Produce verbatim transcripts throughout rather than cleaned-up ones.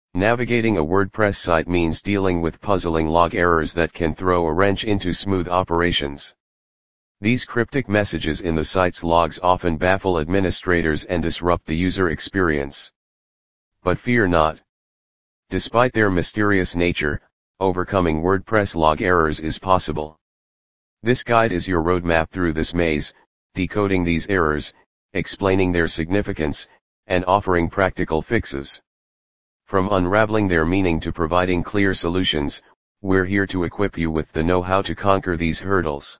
Navigating a WordPress site means dealing with puzzling log errors that can throw a wrench into smooth operations. These cryptic messages in the site's logs often baffle administrators and disrupt the user experience. But fear not. Despite their mysterious nature, overcoming WordPress log errors is possible. This guide is your roadmap through this maze, decoding these errors, explaining their significance, and offering practical fixes. From unraveling their meaning to providing clear solutions, we're here to equip you with the know-how to conquer these hurdles.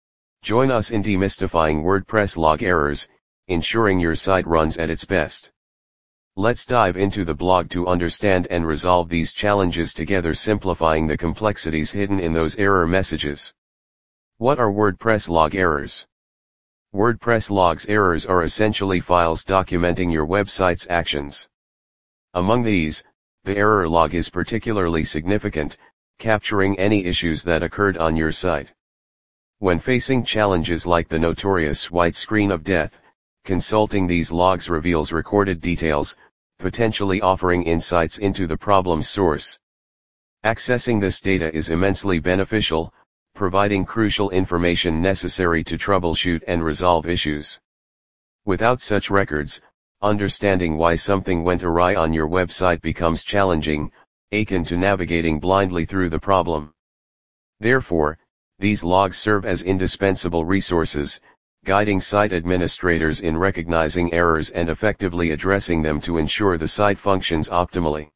Join us in demystifying WordPress log errors, ensuring your site runs at its best. Let's dive into the blog to understand and resolve these challenges together, simplifying the complexities hidden in those error messages. What are WordPress log errors? WordPress logs errors are essentially files documenting your website's actions. Among these, the error log is particularly significant, capturing any issues that occurred on your site. When facing challenges like the notorious white screen of death, consulting these logs reveals recorded details, potentially offering insights into the problem's source. Accessing this data is immensely beneficial, providing crucial information necessary to troubleshoot and resolve issues. Without such records, understanding why something went awry on your website becomes challenging, akin to navigating blindly through the problem. Therefore, these logs serve as indispensable resources, guiding site administrators in recognizing errors and effectively addressing them to ensure the site functions optimally.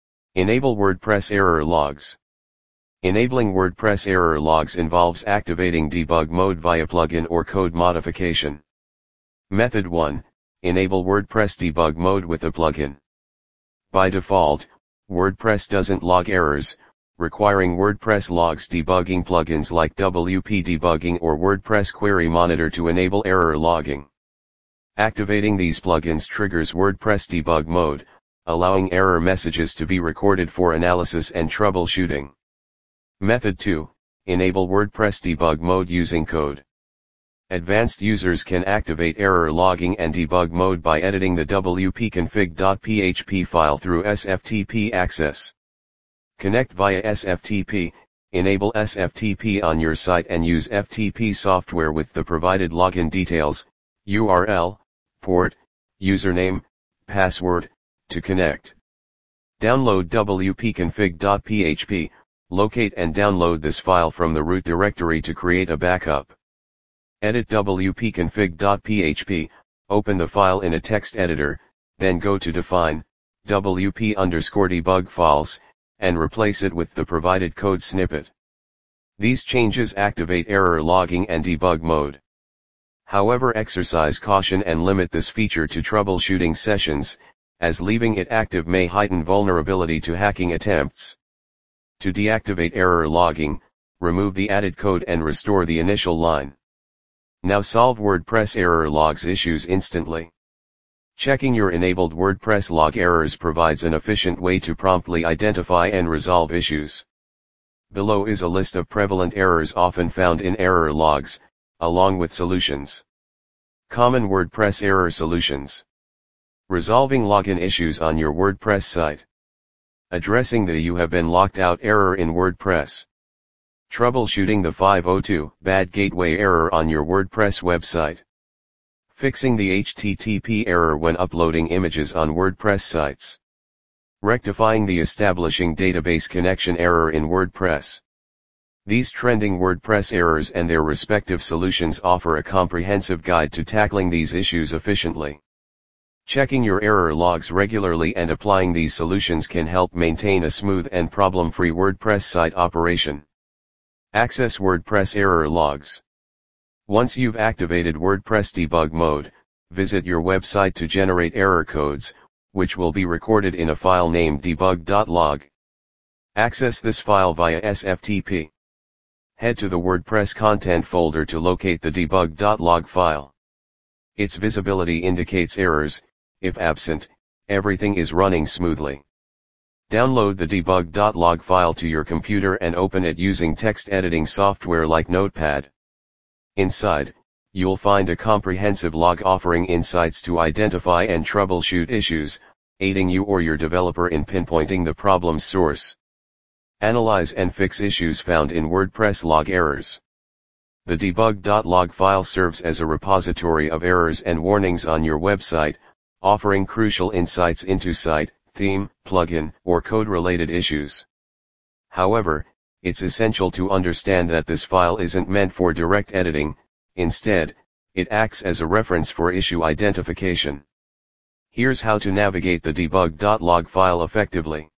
Enable WordPress error logs. Enabling WordPress error logs involves activating debug mode via plugin or code modification. Method one. Enable WordPress debug mode with a plugin. By default, WordPress doesn't log errors, requiring WordPress logs debugging plugins like W P Debugging or WordPress Query Monitor to enable error logging. Activating these plugins triggers WordPress debug mode, allowing error messages to be recorded for analysis and troubleshooting. Method two. Enable WordPress debug mode using code. Advanced users can activate error logging and debug mode by editing the W P config dot P H P file through S F T P access. Connect via S F T P, enable S F T P on your site and use F T P software with the provided login details, U R L, port, username, password, to connect. Download W P config dot P H P, locate and download this file from the root directory to create a backup. Edit W P config dot P H P, open the file in a text editor, then go to define, W P underscore debug false, and replace it with the provided code snippet. These changes activate error logging and debug mode. However, exercise caution and limit this feature to troubleshooting sessions, as leaving it active may heighten vulnerability to hacking attempts. To deactivate error logging, remove the added code and restore the initial line. Now solve WordPress error logs issues instantly. Checking your enabled WordPress log errors provides an efficient way to promptly identify and resolve issues. Below is a list of prevalent errors often found in error logs, along with solutions. Common WordPress error solutions. Resolving login issues on your WordPress site. Addressing the "you have been locked out" error in WordPress. Troubleshooting the five oh two bad gateway error on your WordPress website. Fixing the H T T P error when uploading images on WordPress sites. Rectifying the establishing database connection error in WordPress. These trending WordPress errors and their respective solutions offer a comprehensive guide to tackling these issues efficiently. Checking your error logs regularly and applying these solutions can help maintain a smooth and problem-free WordPress site operation. Access WordPress error logs. Once you've activated WordPress debug mode, visit your website to generate error codes, which will be recorded in a file named debug dot log. Access this file via S F T P. Head to the WordPress content folder to locate the debug dot log file. Its visibility indicates errors. If absent, everything is running smoothly. Download the debug dot log file to your computer and open it using text editing software like Notepad. Inside, you'll find a comprehensive log offering insights to identify and troubleshoot issues, aiding you or your developer in pinpointing the problem's source. Analyze and fix issues found in WordPress log errors. The debug.log file serves as a repository of errors and warnings on your website, offering crucial insights into site, theme, plugin, or code-related issues. However, it's essential to understand that this file isn't meant for direct editing. Instead, it acts as a reference for issue identification. Here's how to navigate the debug.log file effectively.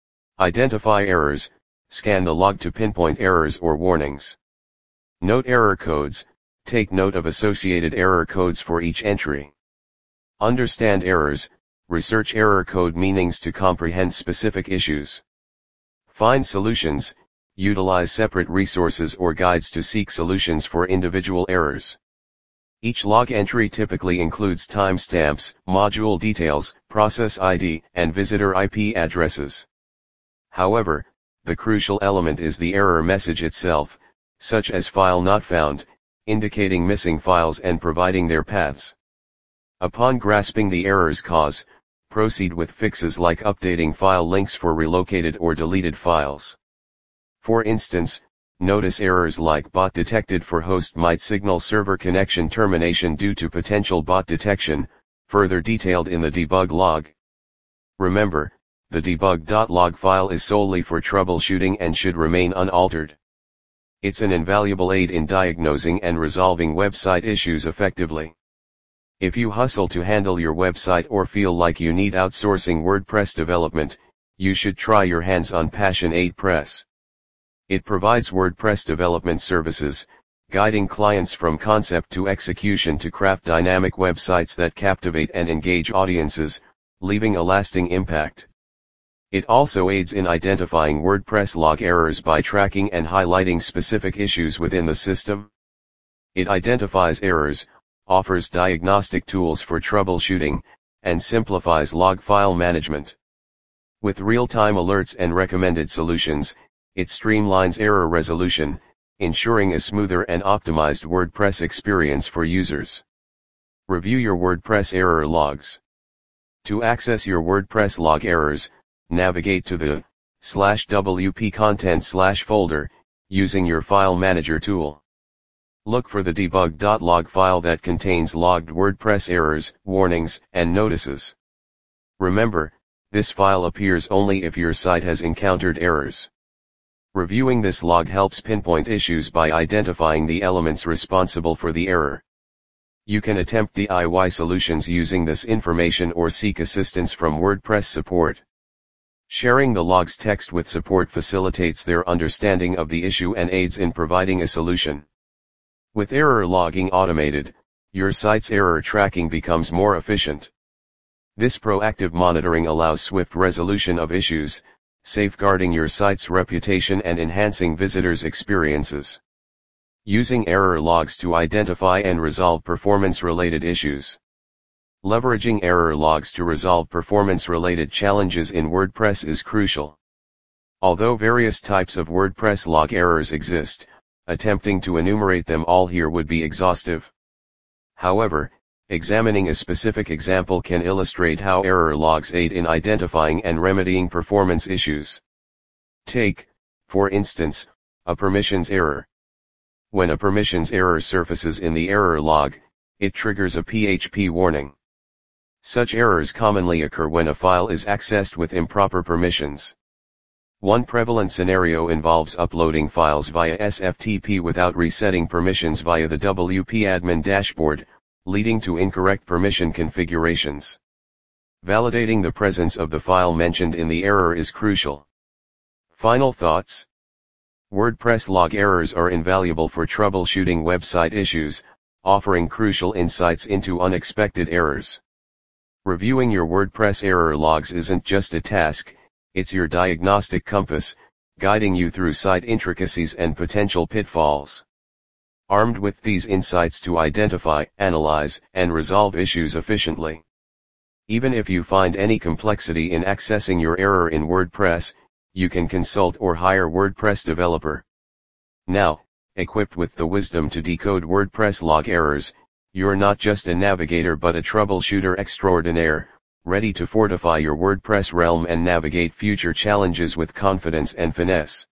Identify errors. Scan the log to pinpoint errors or warnings. Note error codes. Take note of associated error codes for each entry. Understand errors. Research error code meanings to comprehend specific issues. Find solutions. Utilize separate resources or guides to seek solutions for individual errors. Each log entry typically includes timestamps, module details, process I D, and visitor I P addresses. However, the crucial element is the error message itself, such as file not found, indicating missing files and providing their paths. Upon grasping the error's cause, proceed with fixes like updating file links for relocated or deleted files. For instance, notice errors like bot detected for host might signal server connection termination due to potential bot detection, further detailed in the debug log. Remember, the debug.log file is solely for troubleshooting and should remain unaltered. It's an invaluable aid in diagnosing and resolving website issues effectively. If you hustle to handle your website or feel like you need outsourcing WordPress development, you should try your hands on Passion eight Press. It provides WordPress development services, guiding clients from concept to execution to craft dynamic websites that captivate and engage audiences, leaving a lasting impact. It also aids in identifying WordPress log errors by tracking and highlighting specific issues within the system. It identifies errors, offers diagnostic tools for troubleshooting, and simplifies log file management. With real-time alerts and recommended solutions, it streamlines error resolution, ensuring a smoother and optimized WordPress experience for users. Review your WordPress error logs. To access your WordPress log errors, navigate to the slash wp content slash folder, using your file manager tool. Look for the debug.log file that contains logged WordPress errors, warnings, and notices. Remember, this file appears only if your site has encountered errors. Reviewing this log helps pinpoint issues by identifying the elements responsible for the error. You can attempt D I Y solutions using this information or seek assistance from WordPress support. Sharing the log's text with support facilitates their understanding of the issue and aids in providing a solution. With error logging automated, your site's error tracking becomes more efficient. This proactive monitoring allows swift resolution of issues, safeguarding your site's reputation and enhancing visitors' experiences. Using error logs to identify and resolve performance-related issues. Leveraging error logs to resolve performance-related challenges in WordPress is crucial. Although various types of WordPress log errors exist, attempting to enumerate them all here would be exhaustive. However, examining a specific example can illustrate how error logs aid in identifying and remedying performance issues. Take, for instance, a permissions error. When a permissions error surfaces in the error log, it triggers a P H P warning. Such errors commonly occur when a file is accessed with improper permissions. One prevalent scenario involves uploading files via S F T P without resetting permissions via the W P admin dashboard, leading to incorrect permission configurations. Validating the presence of the file mentioned in the error is crucial. Final thoughts. WordPress log errors are invaluable for troubleshooting website issues, offering crucial insights into unexpected errors. Reviewing your WordPress error logs isn't just a task, it's your diagnostic compass, guiding you through site intricacies and potential pitfalls. Armed with these insights to identify, analyze, and resolve issues efficiently. Even if you find any complexity in accessing your error in WordPress, you can consult or hire WordPress developer. Now, equipped with the wisdom to decode WordPress log errors, you're not just a navigator but a troubleshooter extraordinaire, ready to fortify your WordPress realm and navigate future challenges with confidence and finesse.